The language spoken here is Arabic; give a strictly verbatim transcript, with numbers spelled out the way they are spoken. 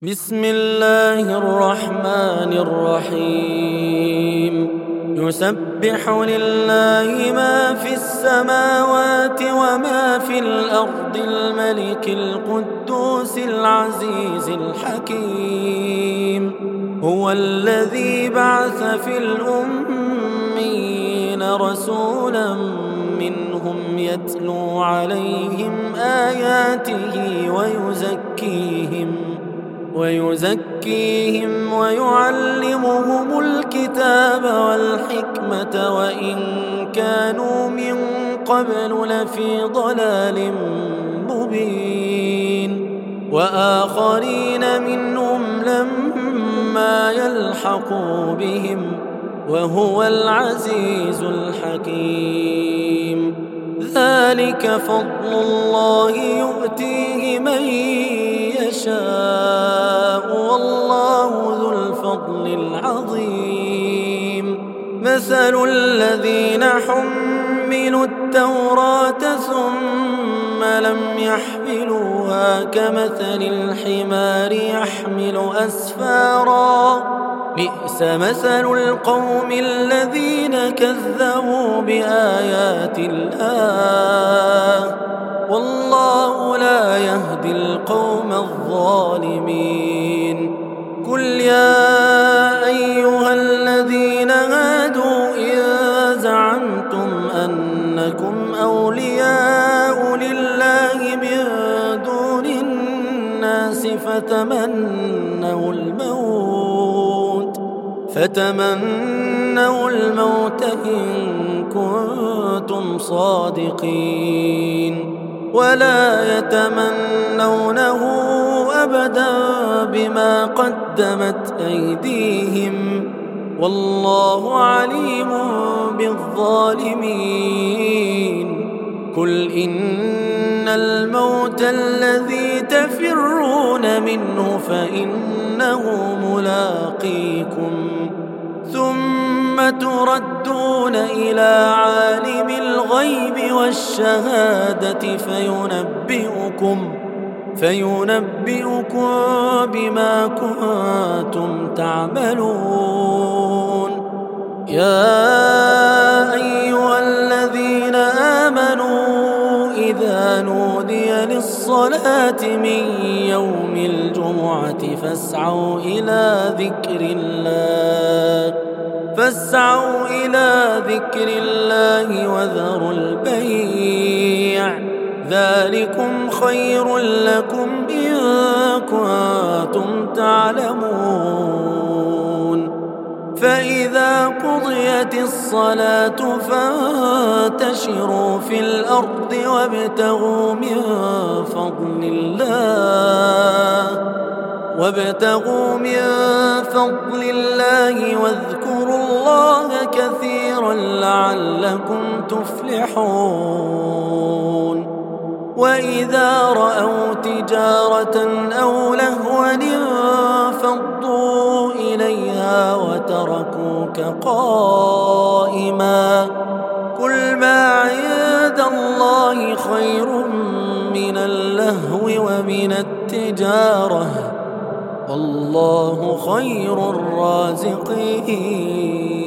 بسم الله الرحمن الرحيم يسبح لله ما في السماوات وما في الأرض الملك القدوس العزيز الحكيم هو الذي بعث في الأميين رسولا منهم يتلو عليهم آياته ويزكيهم ويزكيهم ويعلمهم الكتاب والحكمة وإن كانوا من قبل لفي ضلال مبين وآخرين منهم لما يلحقوا بهم وهو العزيز الحكيم ذلك فضل الله يؤتيه من يشاء والله ذو الفضل العظيم مثل الذين حملوا التوراة ثم لم يحملوها كمثل الحمار يحمل أسفارا بئس مثل القوم الذين كذبوا بآيات الله والله لا يهدي القوم الظالمين قل يا أيها الذين هادوا إن زعمتم أنكم أولياء لله من دون الناس فتمنوا الموت فتمنوا الموت إن كنتم صادقين ولا يتمنونه أبدا بما قدمت أيديهم والله عليم بالظالمين قل إن الموت الذي تفرون منه فإنه ملاقيكم ثم تردون إلى عالم الغيب والشهادة فينبئكم فينبئكم بما كنتم تعملون يا أيها الذين آمنوا إذا نودي للصلاة من يوم الجمعة فاسعوا إلى ذكر الله فاسعوا إلى ذكر الله وذروا البيع ذلكم خير لكم إن كنتم تعلمون فإذا قضيت الصلاة فانتشروا في الأرض وابتغوا من فضل الله وابتغوا من فضل الله واذكروا الله كثيرا لعلكم تفلحون وإذا رأوا تجارة أو لهوا انفضوا إليها وتركوك قائما قل ما عند الله خير من اللهو ومن التجارة والله خير الرازقين.